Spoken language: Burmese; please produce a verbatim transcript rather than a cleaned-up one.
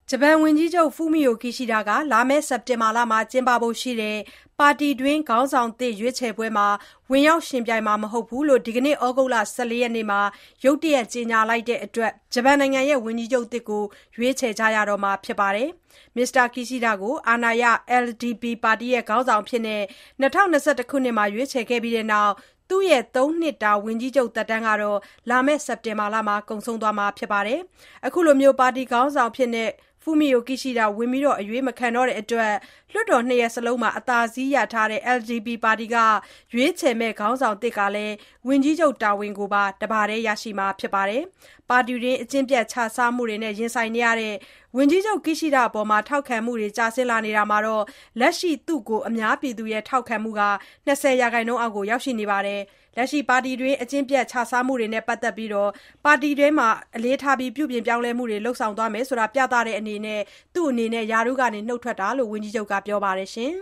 ဂျပန်ဝန်ကြီးချုပ် Fumio Kishida က လာမယ့် စက်တင်ဘာလမှာ ကျင်းပဖို့ရှိတဲ့ ပါတီတွင်းခေါင်းဆောင်သစ် ရွေးချယ်ပွဲမှာ ဝင်ရောက်ယှဉ်ပြိုင်မှာ မဟုတ်ဘူးလို့ ဒီနေ့ ဩဂုတ်လ ၁၄ ရက်နေ့မှာ ရုတ်တရက် ကြေညာလိုက်တဲ့အတွက် ဂျပန်နိုင်ငံရဲ့ ဝန်ကြီးချုပ်သစ်ကို ရွေးချယ်ကြရတော့မှာ ဖြစ်ပါတယ်။ မစ္စတာ Kishida ကို အာဏာရ แอล ดี ပီ ပါတီခေါင်းဆောင်အဖြစ် ၂၀၂၁ ခုနှစ်မှာ ရွေးချယ်ခဲ့ပြီးနောက် သူ့ရဲ့ သုံးနှစ်တာ ဝန်ကြီးချုပ်သက်တမ်းဟာ လာမယ့် စက်တင်ဘာလမှာ ကုန်ဆုံးတော့မှာပါ။ အခုလို ပါတီခေါင်းဆောင်အဖြစ် Fumio Kishida ဝင်အရွေးမခံတော့တဲ့အတွက် လွှတ်တော်နှစ်ရပ်စလုံးမှာ အသာစီးရထားတဲ့ แอล ดี ပီ ပါတီက ရွေးချယ်မယ့် ခေါင်းဆောင်သစ်ကလည်း ဝန်ကြီးချုပ်တာဝန်ကိုပါ တပါတည်း ရရှိမှာဖြစ်ပါတယ်။ ပါတီတွင်း အကျင့်ပျက်ခြစားမှုတွေနဲ့ ရင်ဆိုင်နေရတဲ့ ဝန်ကြီးချုပ် Kishida အပေါ် ထောက်ခံမှုတွေ ကျဆင်းလာနေတာမှာ လက်ရှိ သူ့ကို အများပြည်သူရဲ့ ထောက်ခံမှုဟာ ၂၀ ရာခိုင်နှုန်းအောက်ကို ရောက်ရှိနေပါတယ်။ လက်ရှိ ပါတီတွင်း အကျင့်ပျက်ခြစားမှုတွေနဲ့ ပတ်သက်ပြီး ပါတီတွင်းမှာ အလေးထား ပြုပြင်ပြောင်းလဲမှုတွေ လုပ်ဆောင်သွားမယ်ဆိုတာ ပြသတဲ့အနေနဲ့ သူ့အနေနဲ့ ရာထူးက နုတ်ထွက်တာလို့ ဝန်ကြီးချုပ်က ပြောပါတယ်။